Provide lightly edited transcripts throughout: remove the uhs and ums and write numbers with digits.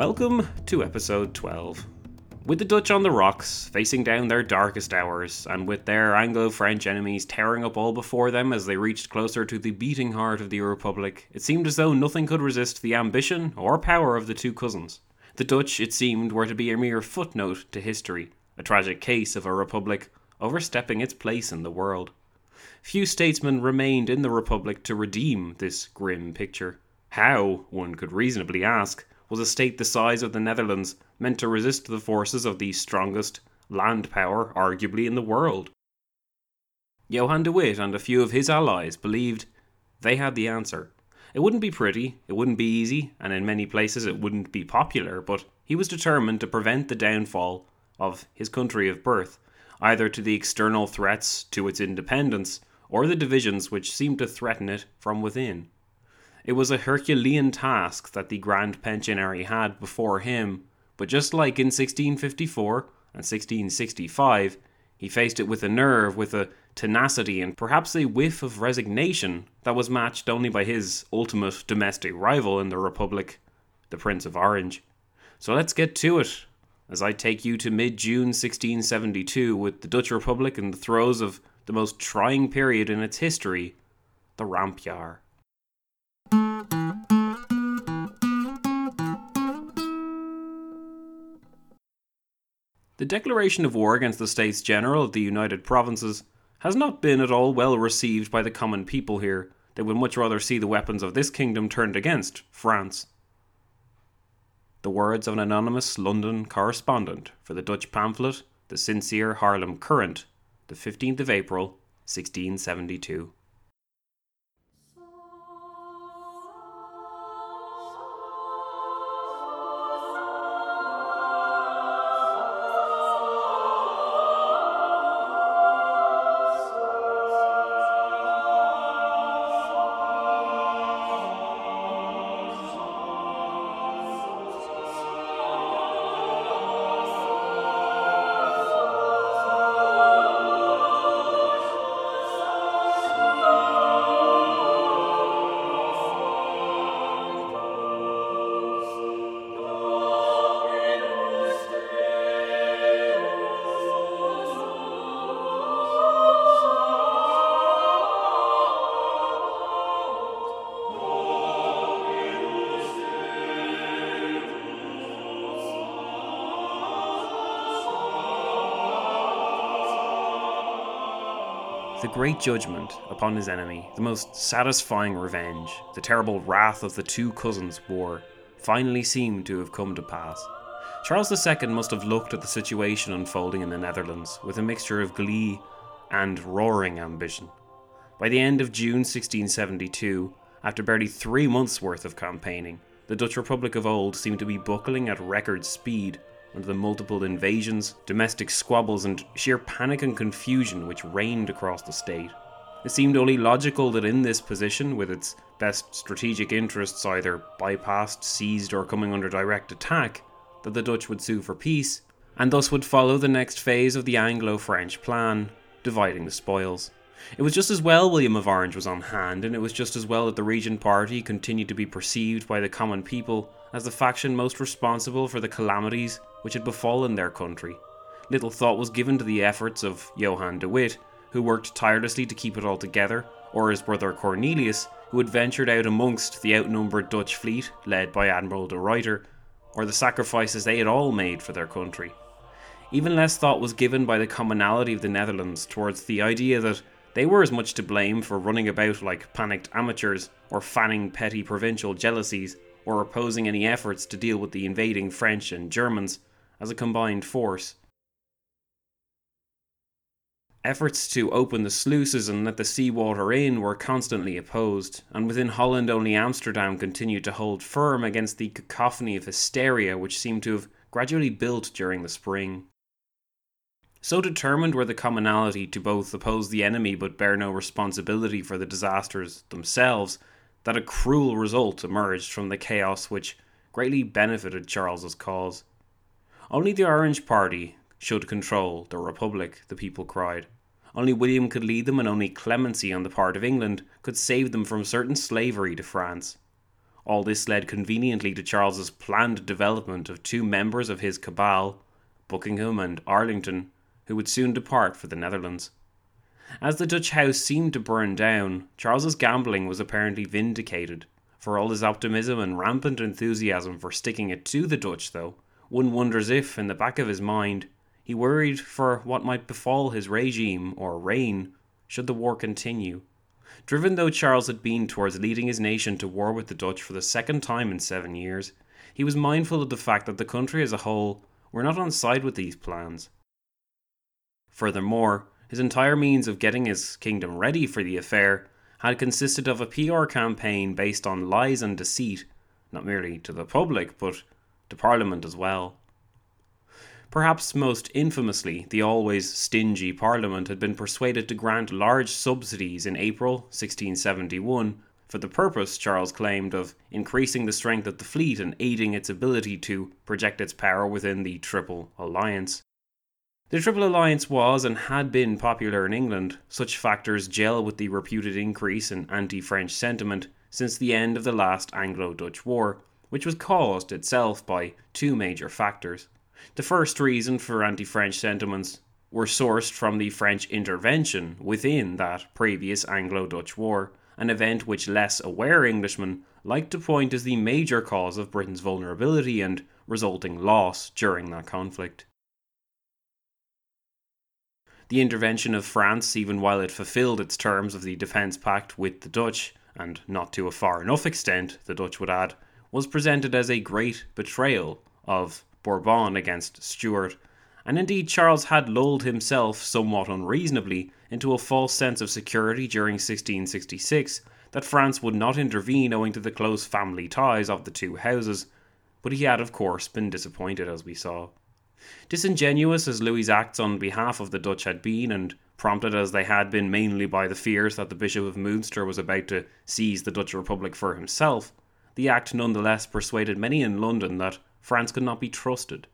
Welcome to episode 12. With the Dutch on the rocks, facing down their darkest hours, and with their Anglo-French enemies tearing up all before them as they reached closer to the beating heart of the Republic, it seemed as though nothing could resist the ambition or power of the two cousins. The Dutch, it seemed, were to be a mere footnote to history, a tragic case of a republic overstepping its place in the world. Few statesmen remained in the Republic to redeem this grim picture. How, one could reasonably ask, was a state the size of the Netherlands meant to resist the forces of the strongest land power arguably in the world? Johan de Witt and a few of his allies believed they had the answer. It wouldn't be pretty, it wouldn't be easy, and in many places it wouldn't be popular, but he was determined to prevent the downfall of his country of birth, either to the external threats to its independence or the divisions which seemed to threaten it from within. It was a Herculean task that the Grand Pensionary had before him, but just like in 1654 and 1665, he faced it with a nerve, with a tenacity and perhaps a whiff of resignation that was matched only by his ultimate domestic rival in the Republic, the Prince of Orange. So let's get to it, as I take you to mid-June 1672 with the Dutch Republic in the throes of the most trying period in its history, the Rampjaar. The declaration of war against the States General of the United Provinces has not been at all well received by the common people here. They would much rather see the weapons of this kingdom turned against France. The words of an anonymous London correspondent for the Dutch pamphlet, the Sincere Haarlem Courant, the 15th of April, 1672. The great judgment upon his enemy, the most satisfying revenge, the terrible wrath of the two cousins' war, finally seemed to have come to pass. Charles II must have looked at the situation unfolding in the Netherlands with a mixture of glee and roaring ambition. By the end of June 1672, after barely 3 months' worth of campaigning, the Dutch Republic of old seemed to be buckling at record speed under the multiple invasions, domestic squabbles, and sheer panic and confusion which reigned across the state. It seemed only logical that in this position, with its best strategic interests either bypassed, seized, or coming under direct attack, that the Dutch would sue for peace, and thus would follow the next phase of the Anglo-French plan, dividing the spoils. It was just as well William of Orange was on hand, and it was just as well that the Regent Party continued to be perceived by the common people as the faction most responsible for the calamities which had befallen their country. Little thought was given to the efforts of Johan de Witt, who worked tirelessly to keep it all together, or his brother Cornelius, who had ventured out amongst the outnumbered Dutch fleet led by Admiral de Ruyter, or the sacrifices they had all made for their country. Even less thought was given by the commonality of the Netherlands towards the idea that they were as much to blame for running about like panicked amateurs, or fanning petty provincial jealousies, or opposing any efforts to deal with the invading French and Germans as a combined force. Efforts to open the sluices and let the seawater in were constantly opposed, and within Holland only Amsterdam continued to hold firm against the cacophony of hysteria which seemed to have gradually built during the spring. So determined were the commonalty to both oppose the enemy but bear no responsibility for the disasters themselves, that a cruel result emerged from the chaos which greatly benefited Charles's cause. Only the Orange Party should control the Republic, the people cried. Only William could lead them, and only clemency on the part of England could save them from certain slavery to France. All this led conveniently to Charles's planned development of two members of his cabal, Buckingham and Arlington, who would soon depart for the Netherlands. As the Dutch house seemed to burn down, Charles's gambling was apparently vindicated. For all his optimism and rampant enthusiasm for sticking it to the Dutch, though, one wonders if, in the back of his mind, he worried for what might befall his regime or reign should the war continue. Driven though Charles had been towards leading his nation to war with the Dutch for the second time in 7 years, he was mindful of the fact that the country as a whole were not on side with these plans. Furthermore, his entire means of getting his kingdom ready for the affair had consisted of a PR campaign based on lies and deceit, not merely to the public, but to Parliament as well. Perhaps most infamously, the always stingy Parliament had been persuaded to grant large subsidies in April 1671 for the purpose, Charles claimed, of increasing the strength of the fleet and aiding its ability to project its power within the Triple Alliance. The Triple Alliance was and had been popular in England. Such factors gel with the reputed increase in anti-French sentiment since the end of the last Anglo-Dutch War, which was caused itself by two major factors. The first reason for anti-French sentiments were sourced from the French intervention within that previous Anglo-Dutch War, an event which less aware Englishmen liked to point as the major cause of Britain's vulnerability and resulting loss during that conflict. The intervention of France, even while it fulfilled its terms of the Defence Pact with the Dutch, and not to a far enough extent, the Dutch would add, was presented as a great betrayal of Bourbon against Stuart, and indeed Charles had lulled himself somewhat unreasonably into a false sense of security during 1666 that France would not intervene owing to the close family ties of the two houses, but he had of course been disappointed, as we saw. Disingenuous as Louis's acts on behalf of the Dutch had been, and prompted as they had been mainly by the fears that the Bishop of Munster was about to seize the Dutch Republic for himself, the act nonetheless persuaded many in London that France could not be trusted.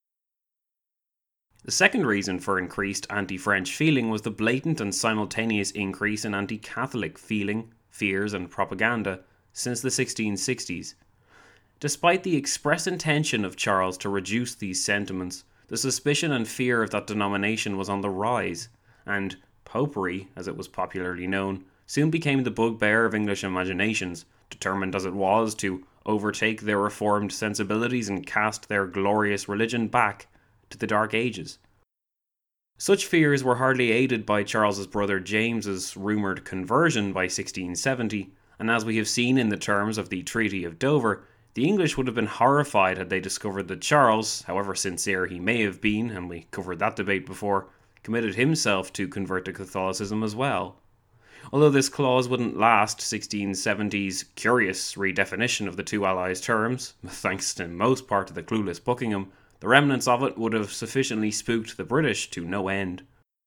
The second reason for increased anti-French feeling was the blatant and simultaneous increase in anti-Catholic feeling, fears and propaganda since the 1660s. Despite the express intention of Charles to reduce these sentiments, the suspicion and fear of that denomination was on the rise, and Popery, as it was popularly known, soon became the bugbear of English imaginations, determined as it was to overtake their reformed sensibilities and cast their glorious religion back to the Dark Ages. Such fears were hardly aided by Charles's brother James's rumoured conversion by 1670, and as we have seen in the terms of the Treaty of Dover, the English would have been horrified had they discovered that Charles, however sincere he may have been, and we covered that debate before, committed himself to convert to Catholicism as well. Although this clause wouldn't last 1670's curious redefinition of the two allies' terms, thanks in most part to the clueless Buckingham, the remnants of it would have sufficiently spooked the British to no end.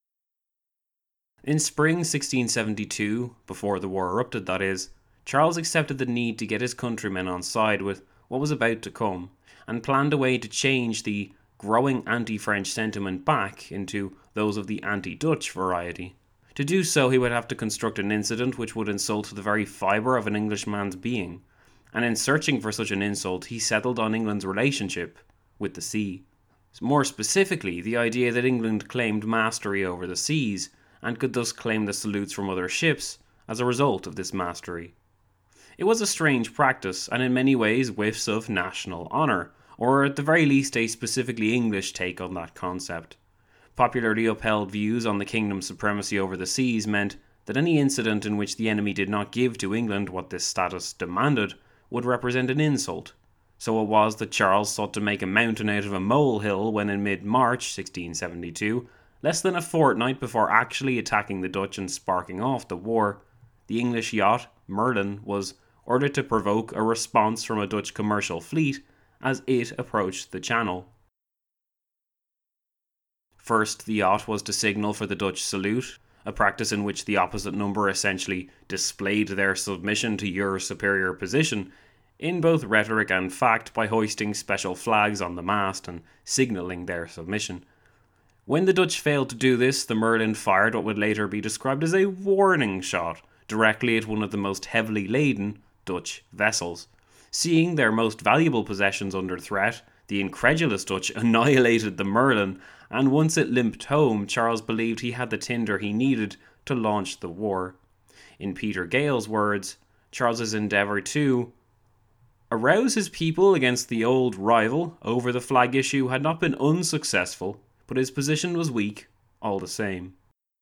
In spring 1672, before the war erupted that is, Charles accepted the need to get his countrymen on side with what was about to come, and planned a way to change the growing anti-French sentiment back into those of the anti-Dutch variety. To do so, he would have to construct an incident which would insult the very fibre of an Englishman's being, and in searching for such an insult, he settled on England's relationship with the sea. More specifically, the idea that England claimed mastery over the seas, and could thus claim the salutes from other ships as a result of this mastery. It was a strange practice, and in many ways whiffs of national honour, or at the very least a specifically English take on that concept. Popularly upheld views on the kingdom's supremacy over the seas meant that any incident in which the enemy did not give to England what this status demanded would represent an insult. So it was that Charles sought to make a mountain out of a molehill when in mid-March 1672, less than a fortnight before actually attacking the Dutch and sparking off the war, the English yacht Merlin was ordered to provoke a response from a Dutch commercial fleet as it approached the Channel. First, the yacht was to signal for the Dutch salute, a practice in which the opposite number essentially displayed their submission to your superior position, in both rhetoric and fact, by hoisting special flags on the mast and signalling their submission. When the Dutch failed to do this, the Merlin fired what would later be described as a warning shot directly at one of the most heavily laden Dutch vessels. Seeing their most valuable possessions under threat, the incredulous Dutch annihilated the Merlin, and once it limped home, Charles believed he had the tinder he needed to launch the war. In Peter Gale's words, Charles's endeavour to arouse his people against the old rival over the flag issue had not been unsuccessful, but his position was weak all the same.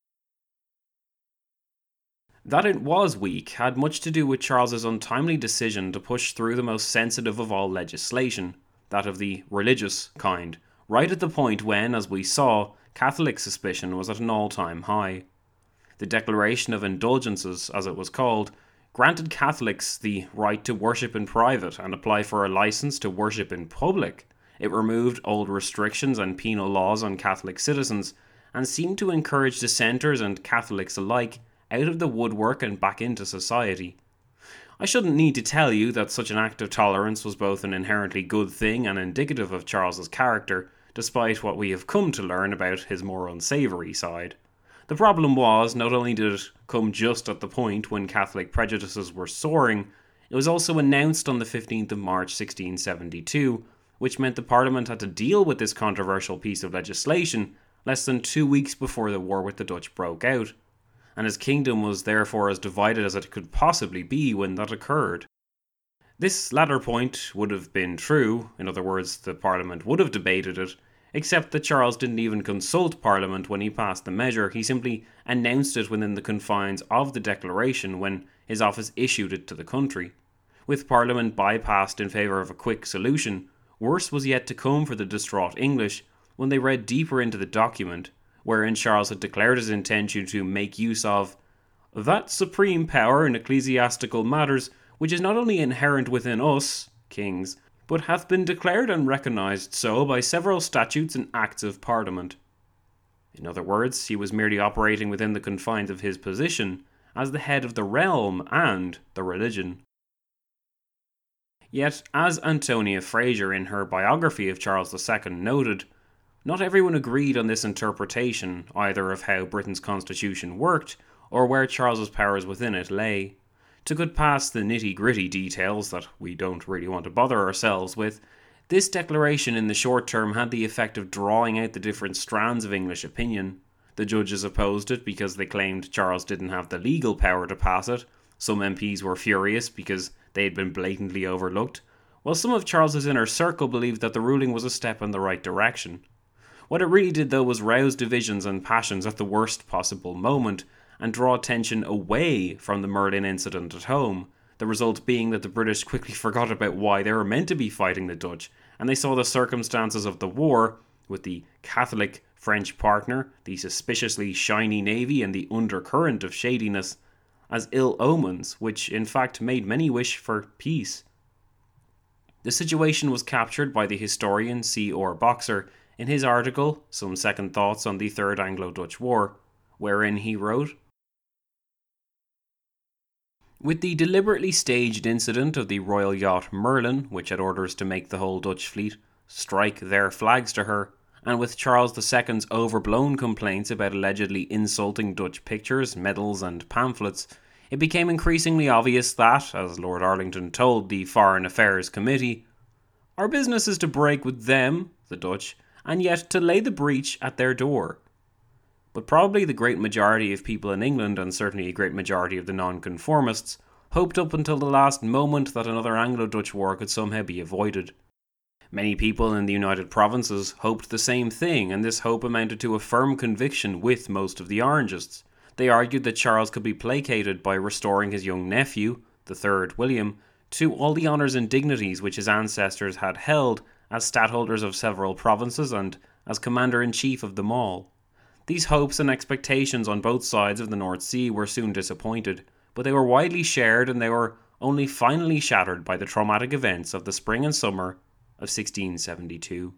That it was weak had much to do with Charles's untimely decision to push through the most sensitive of all legislation, that of the religious kind, right at the point when, as we saw, Catholic suspicion was at an all-time high. The Declaration of Indulgences, as it was called, granted Catholics the right to worship in private and apply for a license to worship in public. It removed old restrictions and penal laws on Catholic citizens, and seemed to encourage dissenters and Catholics alike out of the woodwork and back into society. I shouldn't need to tell you that such an act of tolerance was both an inherently good thing and indicative of Charles's character, despite what we have come to learn about his more unsavoury side. The problem was, not only did it come just at the point when Catholic prejudices were soaring, it was also announced on the 15th of March 1672, which meant the Parliament had to deal with this controversial piece of legislation less than 2 weeks before the war with the Dutch broke out, and his kingdom was therefore as divided as it could possibly be when that occurred. This latter point would have been true, in other words, the Parliament would have debated it, except that Charles didn't even consult Parliament when he passed the measure. He simply announced it within the confines of the Declaration when his office issued it to the country. With Parliament bypassed in favour of a quick solution, worse was yet to come for the distraught English when they read deeper into the document, wherein Charles had declared his intention to make use of that supreme power in ecclesiastical matters which is not only inherent within us, kings, but hath been declared and recognised so by several statutes and acts of Parliament. In other words, he was merely operating within the confines of his position as the head of the realm and the religion. Yet, as Antonia Fraser in her biography of Charles II noted, not everyone agreed on this interpretation, either of how Britain's constitution worked, or where Charles's powers within it lay. To get past the nitty-gritty details that we don't really want to bother ourselves with, this declaration in the short term had the effect of drawing out the different strands of English opinion. The judges opposed it because they claimed Charles didn't have the legal power to pass it. Some MPs were furious because they had been blatantly overlooked, while some of Charles's inner circle believed that the ruling was a step in the right direction. What it really did, though, was rouse divisions and passions at the worst possible moment and draw attention away from the Merlin incident at home, the result being that the British quickly forgot about why they were meant to be fighting the Dutch, and they saw the circumstances of the war, with the Catholic French partner, the suspiciously shiny navy and the undercurrent of shadiness, as ill omens, which in fact made many wish for peace. The situation was captured by the historian C.R. Boxer in his article, Some Second Thoughts on the Third Anglo-Dutch War, wherein he wrote, with the deliberately staged incident of the royal yacht Merlin, which had orders to make the whole Dutch fleet strike their flags to her, and with Charles II's overblown complaints about allegedly insulting Dutch pictures, medals and pamphlets, it became increasingly obvious that, as Lord Arlington told the Foreign Affairs Committee, our business is to break with them, the Dutch, and yet to lay the breach at their door. But probably the great majority of people in England, and certainly a great majority of the nonconformists, hoped up until the last moment that another Anglo-Dutch war could somehow be avoided. Many people in the United Provinces hoped the same thing, and this hope amounted to a firm conviction with most of the Orangists. They argued that Charles could be placated by restoring his young nephew, the third William, to all the honours and dignities which his ancestors had held as stadtholders of several provinces and as commander-in-chief of them all. These hopes and expectations on both sides of the North Sea were soon disappointed, but they were widely shared, and they were only finally shattered by the traumatic events of the spring and summer of 1672.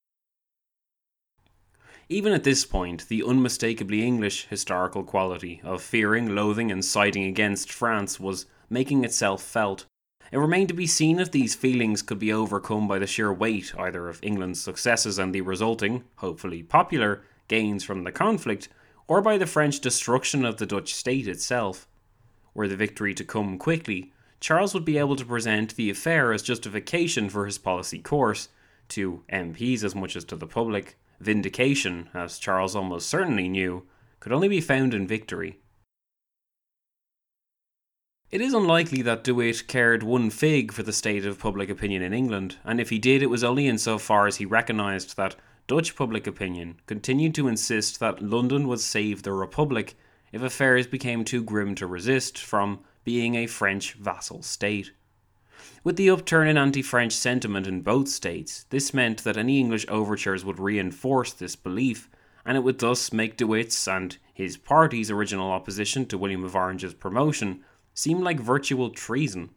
Even at this point, the unmistakably English historical quality of fearing, loathing and siding against France was making itself felt. It remained to be seen if these feelings could be overcome by the sheer weight either of England's successes and the resulting, hopefully popular, gains from the conflict, or by the French destruction of the Dutch state itself. Were the victory to come quickly, Charles would be able to present the affair as justification for his policy course, to MPs as much as to the public. Vindication, as Charles almost certainly knew, could only be found in victory. It is unlikely that De Witt cared one fig for the state of public opinion in England, and if he did, it was only insofar as he recognised that Dutch public opinion continued to insist that London would save the Republic if affairs became too grim to resist from being a French vassal state. With the upturn in anti-French sentiment in both states, this meant that any English overtures would reinforce this belief, and it would thus make De Witt's and his party's original opposition to William of Orange's promotion seem like virtual treason.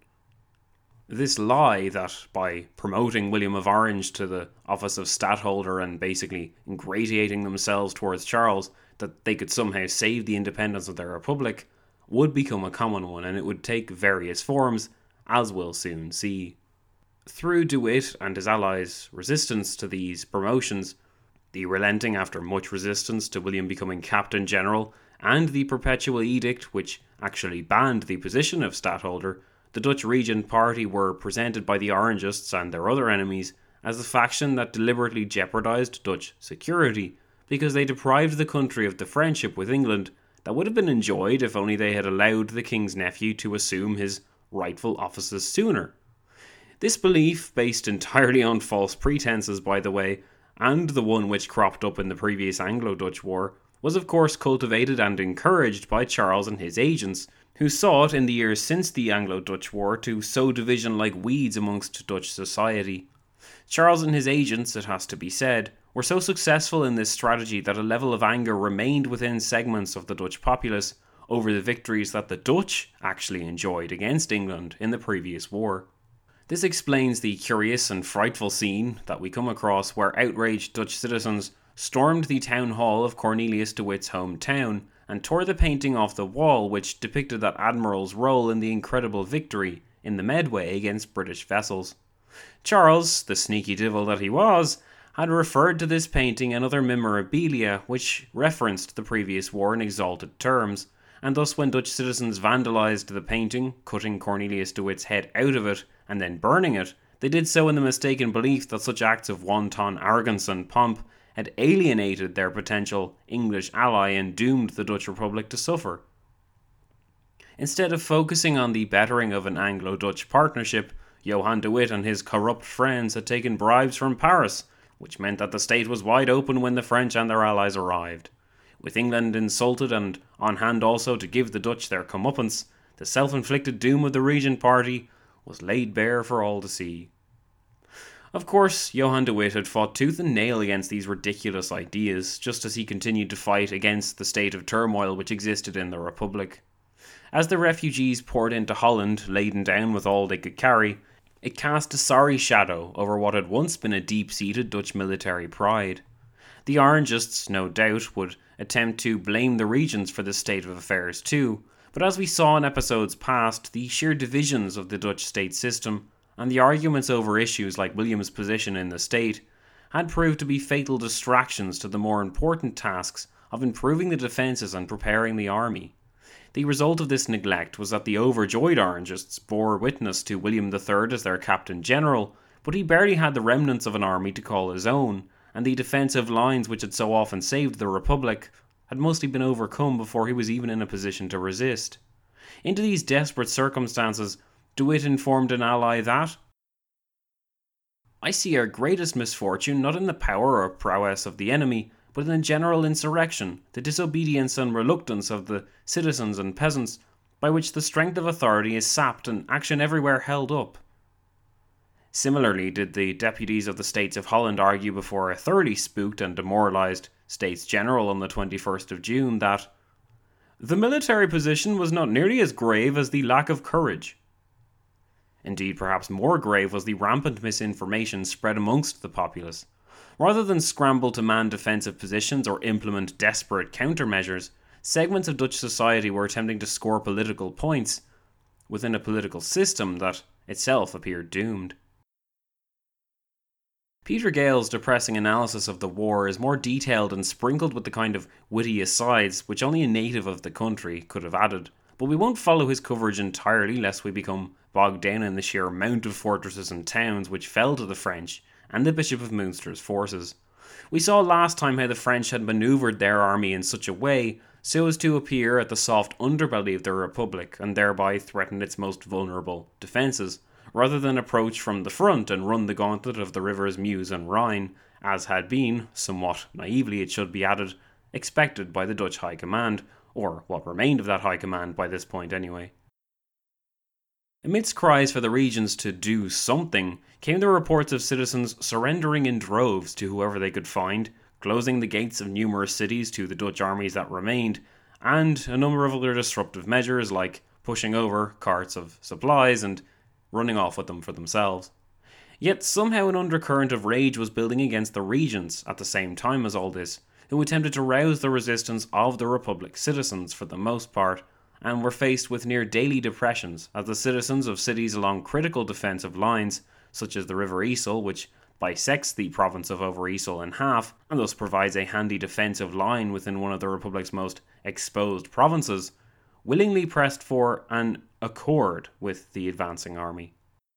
This lie that by promoting William of Orange to the office of stadtholder and basically ingratiating themselves towards Charles, that they could somehow save the independence of their republic, would become a common one, and it would take various forms, as we'll soon see. Through De Witt and his allies' resistance to these promotions, the relenting after much resistance to William becoming Captain General, and the Perpetual Edict which actually banned the position of stadtholder, the Dutch Regent Party were presented by the Orangists and their other enemies as a faction that deliberately jeopardised Dutch security, because they deprived the country of the friendship with England that would have been enjoyed if only they had allowed the King's nephew to assume his rightful offices sooner. This belief, based entirely on false pretences by the way, and the one which cropped up in the previous Anglo-Dutch War, was of course cultivated and encouraged by Charles and his agents, who sought in the years since the Anglo-Dutch War to sow division like weeds amongst Dutch society. Charles and his agents, it has to be said, were so successful in this strategy that a level of anger remained within segments of the Dutch populace over the victories that the Dutch actually enjoyed against England in the previous war. This explains the curious and frightful scene that we come across where outraged Dutch citizens stormed the town hall of Cornelius de Witt's hometown and tore the painting off the wall which depicted that admiral's role in the incredible victory in the Medway against British vessels. Charles, the sneaky devil that he was, had referred to this painting and other memorabilia which referenced the previous war in exalted terms, and thus when Dutch citizens vandalised the painting, cutting Cornelius de Witt's head out of it and then burning it, they did so in the mistaken belief that such acts of wanton arrogance and pomp had alienated their potential English ally and doomed the Dutch Republic to suffer. Instead of focusing on the bettering of an Anglo-Dutch partnership, Johann de Witt and his corrupt friends had taken bribes from Paris, which meant that the state was wide open when the French and their allies arrived. With England insulted and on hand also to give the Dutch their comeuppance, the self-inflicted doom of the Regent Party was laid bare for all to see. Of course, Johann de Witt had fought tooth and nail against these ridiculous ideas, just as he continued to fight against the state of turmoil which existed in the Republic. As the refugees poured into Holland, laden down with all they could carry, it cast a sorry shadow over what had once been a deep-seated Dutch military pride. The Orangists, no doubt, would attempt to blame the regents for this state of affairs too, but as we saw in episodes past, the sheer divisions of the Dutch state system and the arguments over issues like William's position in the state had proved to be fatal distractions to the more important tasks of improving the defences and preparing the army. The result of this neglect was that the overjoyed Orangists bore witness to William III as their Captain General, but he barely had the remnants of an army to call his own, and the defensive lines which had so often saved the Republic had mostly been overcome before he was even in a position to resist. Into these desperate circumstances, De Witt informed an ally that "I see our greatest misfortune not in the power or prowess of the enemy, but in the general insurrection, the disobedience and reluctance of the citizens and peasants, by which the strength of authority is sapped and action everywhere held up." Similarly did the deputies of the States of Holland argue before a thoroughly spooked and demoralised States General on the 21st of June that "the military position was not nearly as grave as the lack of courage." Indeed, perhaps more grave was the rampant misinformation spread amongst the populace. Rather than scramble to man defensive positions or implement desperate countermeasures, segments of Dutch society were attempting to score political points within a political system that itself appeared doomed. Peter Gale's depressing analysis of the war is more detailed and sprinkled with the kind of witty asides which only a native of the country could have added, But we won't follow his coverage entirely lest we become bogged down in the sheer amount of fortresses and towns which fell to the French and the Bishop of Munster's forces. We saw last time how the French had manoeuvred their army in such a way so as to appear at the soft underbelly of the Republic and thereby threaten its most vulnerable defences, rather than approach from the front and run the gauntlet of the rivers Meuse and Rhine, as had been, somewhat naively it should be added, expected by the Dutch High Command, or what remained of that High Command by this point anyway. Amidst cries for the regions to do something, came the reports of citizens surrendering in droves to whoever they could find, closing the gates of numerous cities to the Dutch armies that remained, and a number of other disruptive measures like pushing over carts of supplies and running off with them for themselves. Yet somehow an undercurrent of rage was building against the regents at the same time as all this, who attempted to rouse the resistance of the Republic's citizens for the most part, and were faced with near daily depressions as the citizens of cities along critical defensive lines, such as the River Yssel, which bisects the province of Overyssel in half, and thus provides a handy defensive line within one of the Republic's most exposed provinces, willingly pressed for an accord with the advancing army.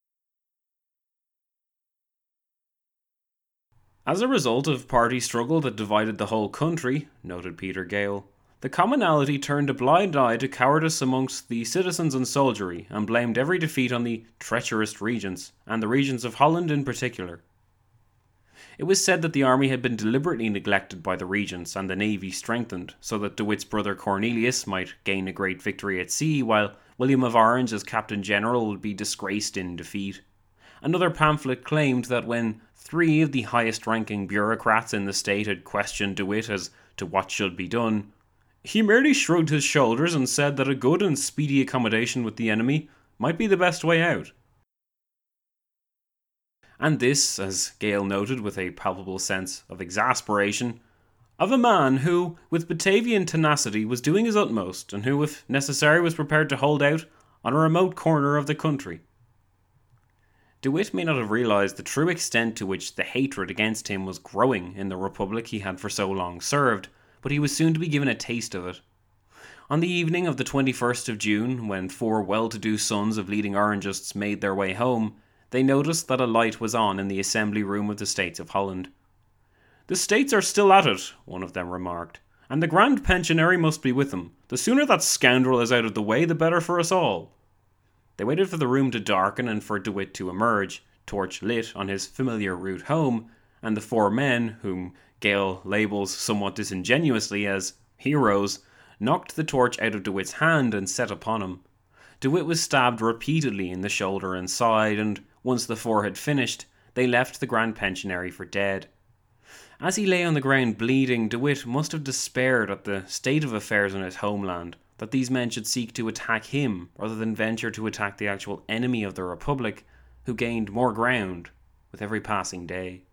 As a result of party struggle that divided the whole country, noted Peter Gale, the commonalty turned a blind eye to cowardice amongst the citizens and soldiery and blamed every defeat on the treacherous regents, and the regents of Holland in particular. It was said that the army had been deliberately neglected by the regents and the navy strengthened, so that De Witt's brother Cornelius might gain a great victory at sea, while William of Orange as Captain General would be disgraced in defeat. Another pamphlet claimed that when 3 of the highest-ranking bureaucrats in the state had questioned De Witt as to what should be done, he merely shrugged his shoulders and said that a good and speedy accommodation with the enemy might be the best way out. And this, as Gale noted with a palpable sense of exasperation, of a man who, with Batavian tenacity, was doing his utmost, and who, if necessary, was prepared to hold out on a remote corner of the country. De Witt may not have realised the true extent to which the hatred against him was growing in the Republic he had for so long served, but he was soon to be given a taste of it. On the evening of the 21st of June, when 4 well-to-do sons of leading Orangists made their way home, they noticed that a light was on in the assembly room of the States of Holland. "The States are still at it," one of them remarked, "and the Grand Pensionary must be with them. The sooner that scoundrel is out of the way, the better for us all." They waited for the room to darken and for De Witt to emerge, torch lit on his familiar route home, and the 4 men, whom Gale labels somewhat disingenuously as heroes, knocked the torch out of De Witt's hand and set upon him. De Witt was stabbed repeatedly in the shoulder and side, and once the 4 had finished, they left the Grand Pensionary for dead. As he lay on the ground bleeding, De Witt must have despaired at the state of affairs in his homeland, that these men should seek to attack him rather than venture to attack the actual enemy of the Republic, who gained more ground with every passing day.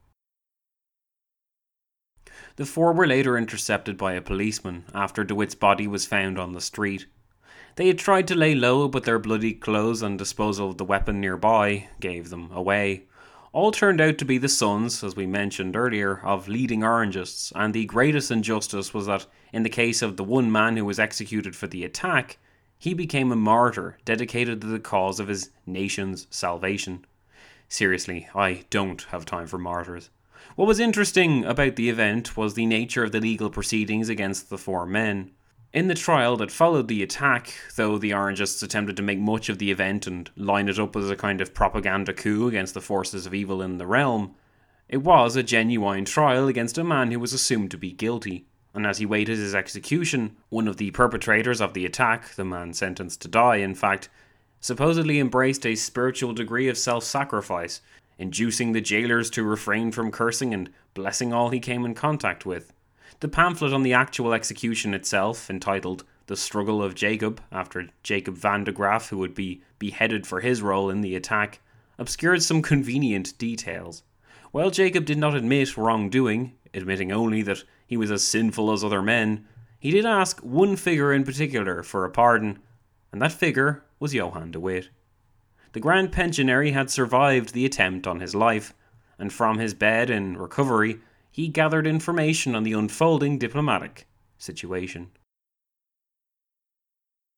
The 4 were later intercepted by a policeman after De Witt's body was found on the street. They had tried to lay low, but their bloody clothes and disposal of the weapon nearby gave them away. All turned out to be the sons, as we mentioned earlier, of leading Orangists, and the greatest injustice was that, in the case of the one man who was executed for the attack, he became a martyr dedicated to the cause of his nation's salvation. Seriously, I don't have time for martyrs. What was interesting about the event was the nature of the legal proceedings against the 4 men. In the trial that followed the attack, though the Orangists attempted to make much of the event and line it up as a kind of propaganda coup against the forces of evil in the realm, it was a genuine trial against a man who was assumed to be guilty, and as he waited his execution, one of the perpetrators of the attack, the man sentenced to die in fact, supposedly embraced a spiritual degree of self-sacrifice, inducing the jailers to refrain from cursing and blessing all he came in contact with. The pamphlet on the actual execution itself, entitled The Struggle of Jacob, after Jacob van de Graaf, who would be beheaded for his role in the attack, obscured some convenient details. While Jacob did not admit wrongdoing, admitting only that he was as sinful as other men, he did ask one figure in particular for a pardon, and that figure was Johann de Witt. The Grand Pensionary had survived the attempt on his life, and from his bed in recovery, he gathered information on the unfolding diplomatic situation.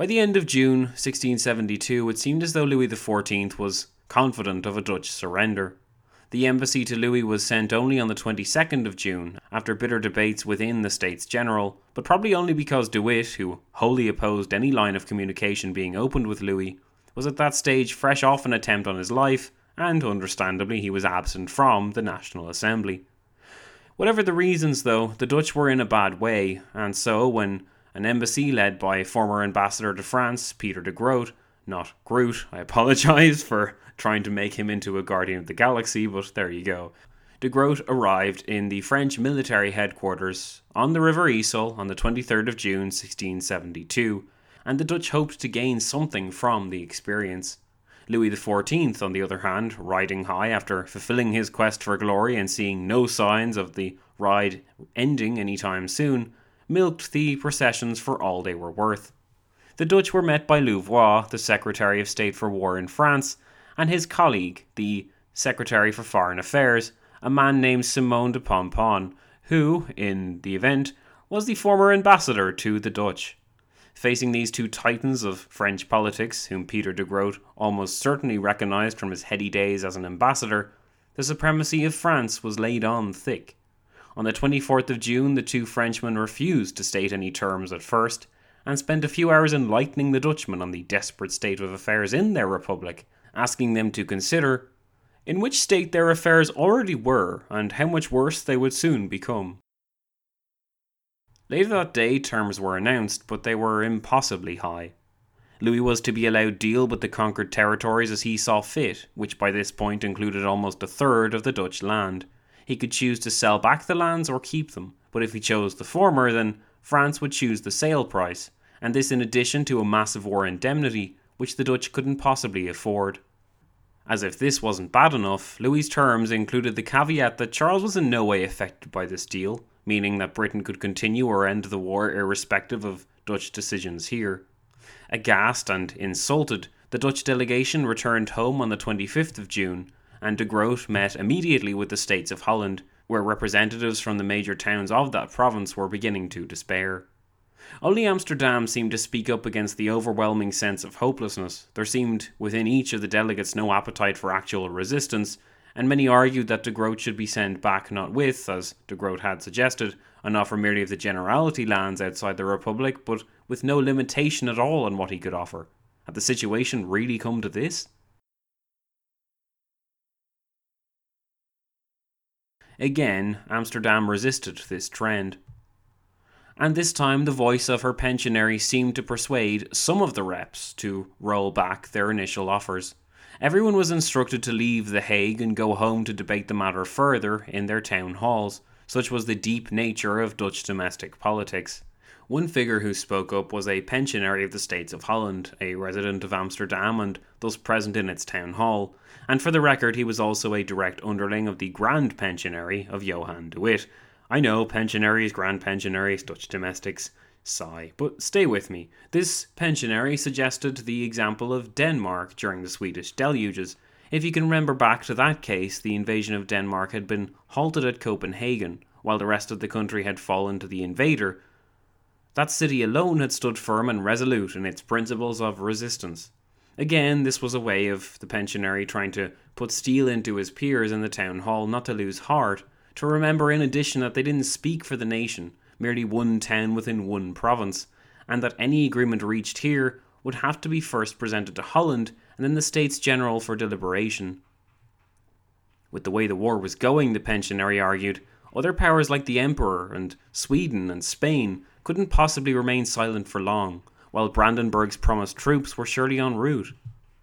By the end of June 1672, it seemed as though Louis XIV was confident of a Dutch surrender. The embassy to Louis was sent only on the 22nd of June, after bitter debates within the States General, but probably only because De Witt, who wholly opposed any line of communication being opened with Louis, was at that stage fresh off an attempt on his life, and understandably he was absent from the National Assembly. Whatever the reasons though, the Dutch were in a bad way, and so when an embassy led by former ambassador to France, Peter de Groot, not Groot, I apologise for trying to make him into a Guardian of the Galaxy, but there you go. De Groot arrived in the French military headquarters on the River Yssel on the 23rd of June 1672, and the Dutch hoped to gain something from the experience. Louis XIV, on the other hand, riding high after fulfilling his quest for glory and seeing no signs of the ride ending anytime soon, milked the processions for all they were worth. The Dutch were met by Louvois, the Secretary of State for War in France, and his colleague, the Secretary for Foreign Affairs, a man named Simon de Pomponne, who, in the event, was the former ambassador to the Dutch. Facing these two titans of French politics, whom Peter de Groot almost certainly recognised from his heady days as an ambassador, the supremacy of France was laid on thick. On the 24th of June, the two Frenchmen refused to state any terms at first, and spent a few hours enlightening the Dutchmen on the desperate state of affairs in their republic, asking them to consider in which state their affairs already were and how much worse they would soon become. Later that day, terms were announced, but they were impossibly high. Louis was to be allowed deal with the conquered territories as he saw fit, which by this point included almost a third of the Dutch land. He could choose to sell back the lands or keep them, but if he chose the former, then France would choose the sale price, and this in addition to a massive war indemnity, which the Dutch couldn't possibly afford. As if this wasn't bad enough, Louis's terms included the caveat that Charles was in no way affected by this deal, meaning that Britain could continue or end the war irrespective of Dutch decisions here. Aghast and insulted, the Dutch delegation returned home on the 25th of June, and de Groot met immediately with the States of Holland, where representatives from the major towns of that province were beginning to despair. Only Amsterdam seemed to speak up against the overwhelming sense of hopelessness. There seemed within each of the delegates no appetite for actual resistance, and many argued that de Groot should be sent back not with, as de Groot had suggested, an offer merely of the Generality lands outside the Republic, but with no limitation at all on what he could offer. Had the situation really come to this? Again, Amsterdam resisted this trend. And this time the voice of her pensionary seemed to persuade some of the reps to roll back their initial offers. Everyone was instructed to leave The Hague and go home to debate the matter further in their town halls. Such was the deep nature of Dutch domestic politics. One figure who spoke up was a pensionary of the States of Holland, a resident of Amsterdam and thus present in its town hall, and for the record he was also a direct underling of the Grand Pensionary of Johan de Witt. I know, pensionaries, grand pensionaries, Dutch domestics, sigh, but stay with me. This pensionary suggested the example of Denmark during the Swedish deluges. If you can remember back to that case, the invasion of Denmark had been halted at Copenhagen, while the rest of the country had fallen to the invader. That city alone had stood firm and resolute in its principles of resistance. Again, this was a way of the pensionary trying to put steel into his peers in the town hall not to lose heart, to remember in addition that they didn't speak for the nation, merely one town within one province, and that any agreement reached here would have to be first presented to Holland and then the States General for deliberation. With the way the war was going, the pensionary argued, other powers like the Emperor and Sweden and Spain couldn't possibly remain silent for long, while Brandenburg's promised troops were surely en route.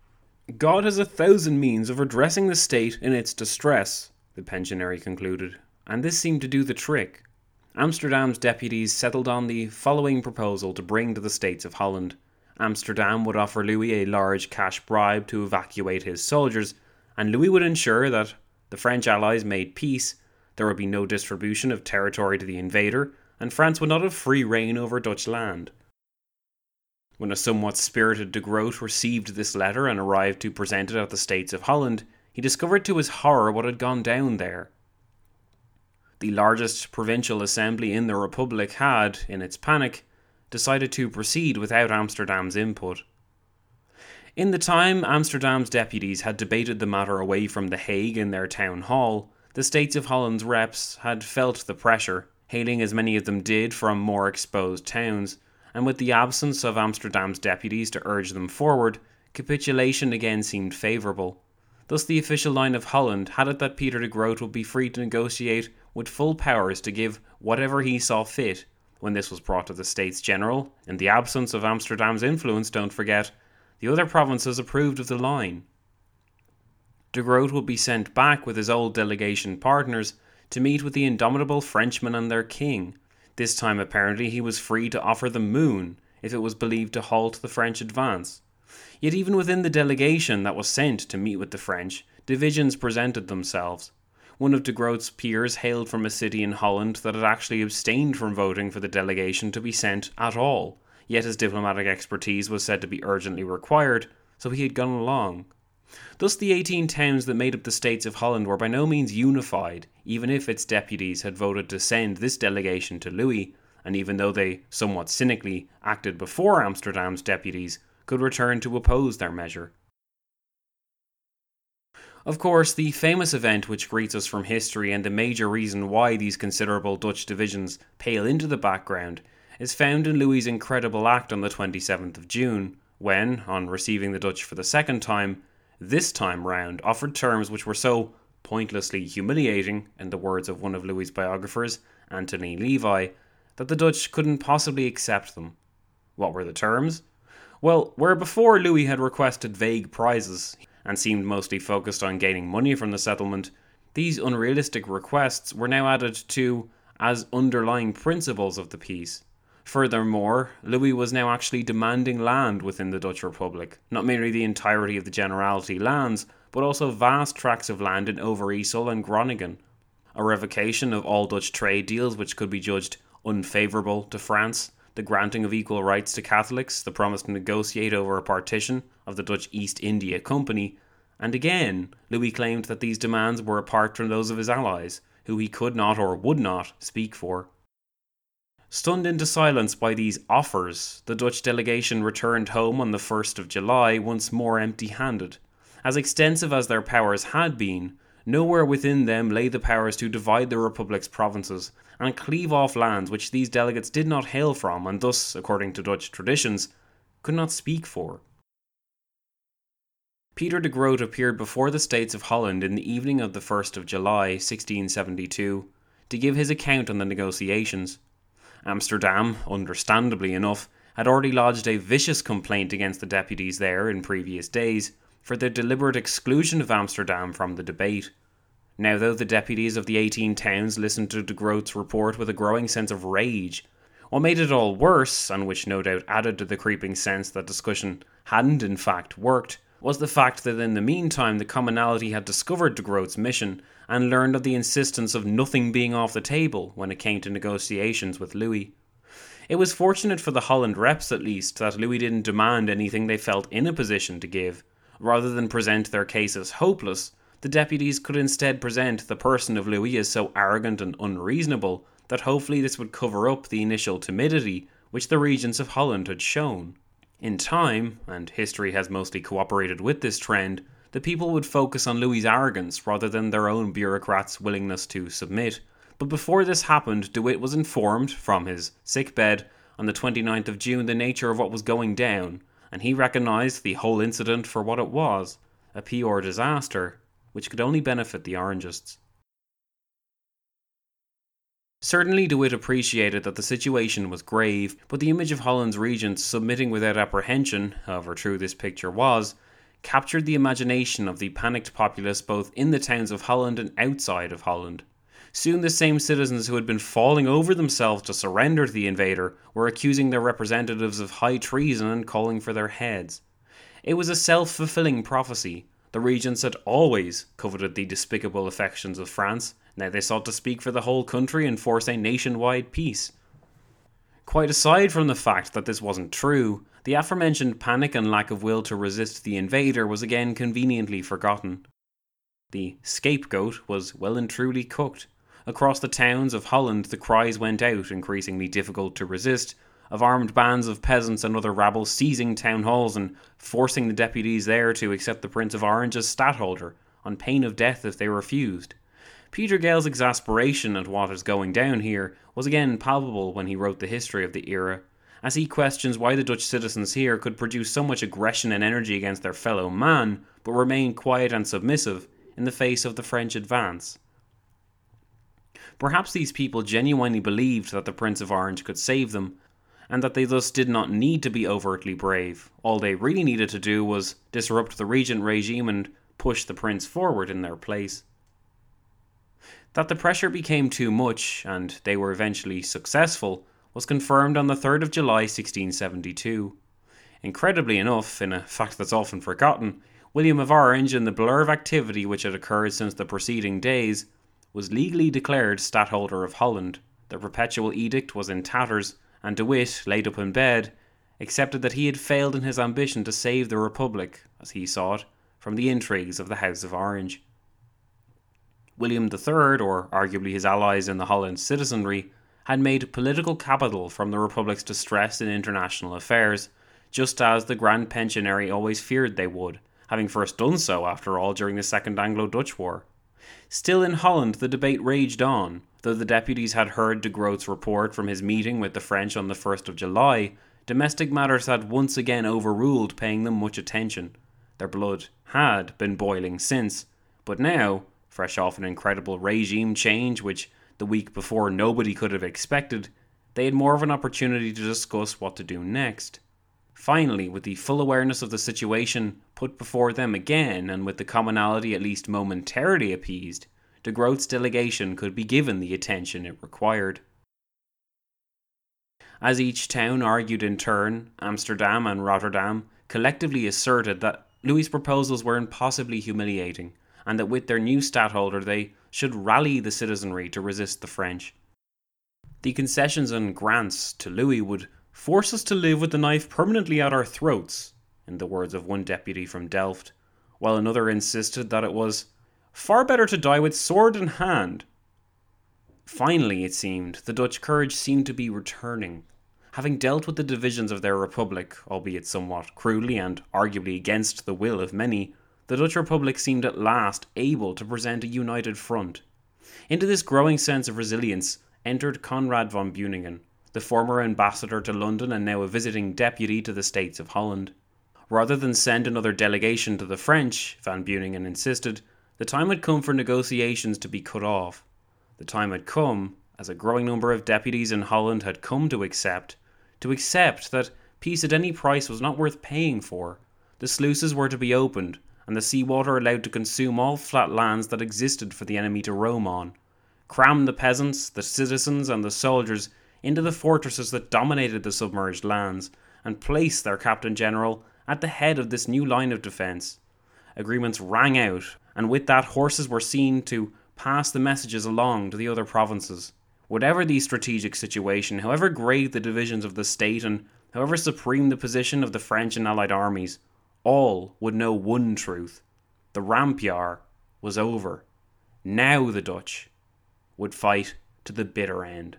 God has 1,000 means of redressing the state in its distress, the pensionary concluded, and this seemed to do the trick. Amsterdam's deputies settled on the following proposal to bring to the States of Holland. Amsterdam would offer Louis a large cash bribe to evacuate his soldiers, and Louis would ensure that the French allies made peace, there would be no distribution of territory to the invader, and France would not have free reign over Dutch land. When a somewhat spirited de Groot received this letter and arrived to present it at the States of Holland, he discovered to his horror what had gone down there. The largest provincial assembly in the Republic had, in its panic, decided to proceed without Amsterdam's input. In the time Amsterdam's deputies had debated the matter away from The Hague in their town hall, the States of Holland's reps had felt the pressure, hailing as many of them did from more exposed towns, and with the absence of Amsterdam's deputies to urge them forward, capitulation again seemed favourable. Thus the official line of Holland had it that Peter de Groot would be free to negotiate with full powers to give whatever he saw fit. When this was brought to the States General, in the absence of Amsterdam's influence, don't forget, the other provinces approved of the line. De Groot would be sent back with his old delegation partners to meet with the indomitable Frenchmen and their king. This time apparently he was free to offer the moon if it was believed to halt the French advance. Yet even within the delegation that was sent to meet with the French, divisions presented themselves. One of de Groot's peers hailed from a city in Holland that had actually abstained from voting for the delegation to be sent at all, yet his diplomatic expertise was said to be urgently required, so he had gone along. Thus the 18 towns that made up the States of Holland were by no means unified, even if its deputies had voted to send this delegation to Louis, and even though they somewhat cynically acted before Amsterdam's deputies could return to oppose their measure. Of course, the famous event which greets us from history and the major reason why these considerable Dutch divisions pale into the background is found in Louis's incredible act on the 27th of June, when, on receiving the Dutch for the second time, this time round offered terms which were so pointlessly humiliating, in the words of one of Louis's biographers, Anthony Levi, that the Dutch couldn't possibly accept them. What were the terms? Well, where before Louis had requested vague prizes and seemed mostly focused on gaining money from the settlement, these unrealistic requests were now added to as underlying principles of the peace. Furthermore, Louis was now actually demanding land within the Dutch Republic, not merely the entirety of the Generality lands, but also vast tracts of land in Overijssel and Groningen, a revocation of all Dutch trade deals which could be judged unfavourable to France, the granting of equal rights to Catholics, the promise to negotiate over a partition of the Dutch East India Company, and again, Louis claimed that these demands were apart from those of his allies, who he could not or would not speak for. Stunned into silence by these offers, the Dutch delegation returned home on the 1st of July once more empty-handed. As extensive as their powers had been, nowhere within them lay the powers to divide the Republic's provinces and cleave off lands which these delegates did not hail from and thus, according to Dutch traditions, could not speak for. Peter de Groot appeared before the States of Holland in the evening of the 1st of July, 1672, to give his account on the negotiations. Amsterdam, understandably enough, had already lodged a vicious complaint against the deputies there in previous days for their deliberate exclusion of Amsterdam from the debate. Now, though the deputies of the 18 towns listened to de Groot's report with a growing sense of rage, what made it all worse, and which no doubt added to the creeping sense that discussion hadn't in fact worked, was the fact that in the meantime the commonalty had discovered de Groot's mission and learned of the insistence of nothing being off the table when it came to negotiations with Louis. It was fortunate for the Holland reps at least that Louis didn't demand anything they felt in a position to give. Rather than present their case as hopeless, the deputies could instead present the person of Louis as so arrogant and unreasonable that hopefully this would cover up the initial timidity which the regents of Holland had shown. In time, and history has mostly cooperated with this trend, the people would focus on Louis's arrogance rather than their own bureaucrats' willingness to submit. But before this happened, De Witt was informed, from his sickbed, on the 29th of June the nature of what was going down, and he recognised the whole incident for what it was, a pure disaster, which could only benefit the Orangists. Certainly De Witt appreciated that the situation was grave, but the image of Holland's regents submitting without apprehension, however true this picture was, captured the imagination of the panicked populace both in the towns of Holland and outside of Holland. Soon the same citizens who had been falling over themselves to surrender to the invader were accusing their representatives of high treason and calling for their heads. It was a self-fulfilling prophecy. The regents had always coveted the despicable affections of France. Now they sought to speak for the whole country and force a nationwide peace. Quite aside from the fact that this wasn't true, the aforementioned panic and lack of will to resist the invader was again conveniently forgotten. The scapegoat was well and truly cooked. Across the towns of Holland the cries went out, increasingly difficult to resist, of armed bands of peasants and other rabble seizing town halls and forcing the deputies there to accept the Prince of Orange as stadtholder, on pain of death if they refused. Peter Gale's exasperation at what is going down here was again palpable when he wrote the history of the era, as he questions why the Dutch citizens here could produce so much aggression and energy against their fellow man, but remain quiet and submissive in the face of the French advance. Perhaps these people genuinely believed that the Prince of Orange could save them, and that they thus did not need to be overtly brave. All they really needed to do was disrupt the regent regime and push the prince forward in their place. That the pressure became too much, and they were eventually successful, was confirmed on the 3rd of July 1672. Incredibly enough, in a fact that's often forgotten, William of Orange, in the blur of activity which had occurred since the preceding days, was legally declared Stadtholder of Holland. The perpetual edict was in tatters, and De Witt, laid up in bed, accepted that he had failed in his ambition to save the Republic, as he saw it, from the intrigues of the House of Orange. William III, or arguably his allies in the Holland citizenry, had made political capital from the Republic's distress in international affairs, just as the Grand Pensionary always feared they would, having first done so, after all, during the Second Anglo-Dutch War. Still in Holland the debate raged on. Though the deputies had heard de Groot's report from his meeting with the French on the 1st of July, domestic matters had once again overruled paying them much attention. Their blood had been boiling since, but now, fresh off an incredible regime change which the week before nobody could have expected, they had more of an opportunity to discuss what to do next. Finally, with the full awareness of the situation put before them again, and with the commonality at least momentarily appeased, de Groot's delegation could be given the attention it required. As each town argued in turn, Amsterdam and Rotterdam collectively asserted that Louis' proposals were impossibly humiliating, and that with their new stadtholder they should rally the citizenry to resist the French. The concessions and grants to Louis would force us to live with the knife permanently at our throats, in the words of one deputy from Delft, while another insisted that it was far better to die with sword in hand. Finally, it seemed, the Dutch courage seemed to be returning. Having dealt with the divisions of their republic, albeit somewhat crudely and arguably against the will of many, the Dutch Republic seemed at last able to present a united front. Into this growing sense of resilience entered Conrad von Beuningen, the former ambassador to London and now a visiting deputy to the States of Holland. Rather than send another delegation to the French, van Beuningen insisted, the time had come for negotiations to be cut off. The time had come, as a growing number of deputies in Holland had come to accept that peace at any price was not worth paying for. The sluices were to be opened, and the seawater allowed to consume all flat lands that existed for the enemy to roam on. Cram the peasants, the citizens, and the soldiers into the fortresses that dominated the submerged lands, and place their Captain General at the head of this new line of defence. Agreements rang out, and with that horses were seen to pass the messages along to the other provinces. Whatever the strategic situation, however great the divisions of the state, and however supreme the position of the French and Allied armies, all would know one truth. The rampjaar was over. Now the Dutch would fight to the bitter end.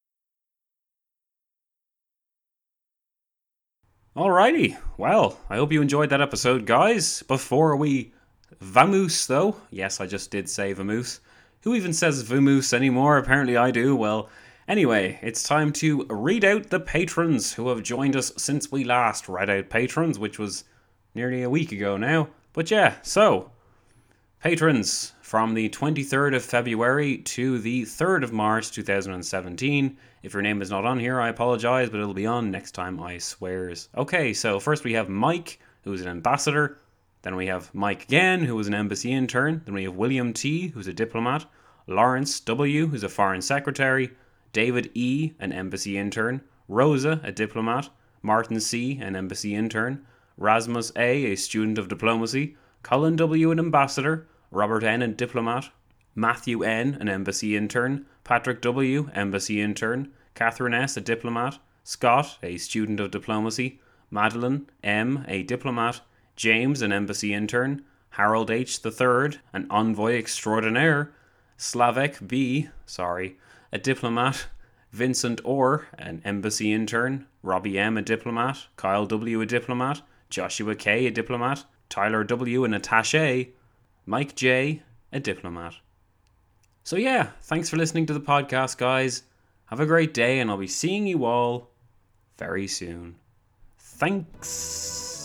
Alrighty, well, I hope you enjoyed that episode, guys. Before we vamoose, though, yes, I just did say vamoose. Who even says vamoose anymore? Apparently I do. Well, anyway, it's time to read out the patrons who have joined us since we last read out patrons, which was nearly a week ago now. But yeah, so, patrons from the 23rd of February to the 3rd of March 2017. If your name is not on here, I apologise, but it'll be on next time, I swears. Okay, so first we have Mike, who's an ambassador. Then we have Mike again, who was an embassy intern. Then we have William T., who's a diplomat. Lawrence W., who's a foreign secretary. David E., an embassy intern. Rosa, a diplomat. Martin C., an embassy intern. Rasmus A., a student of diplomacy. Colin W., an ambassador. Robert N., a diplomat. Matthew N., an embassy intern. Patrick W., embassy intern. Catherine S., a diplomat. Scott, a student of diplomacy. Madeline M., a diplomat. James, an embassy intern. Harold H. III, an envoy extraordinaire. Slavek B., a diplomat. Vincent Orr, an embassy intern, Robbie M, a diplomat, Kyle W, a diplomat, Joshua K, a diplomat, Tyler W, an attaché, Mike J, a diplomat. So yeah, thanks for listening to the podcast, guys. Have a great day, and I'll be seeing you all very soon. Thanks.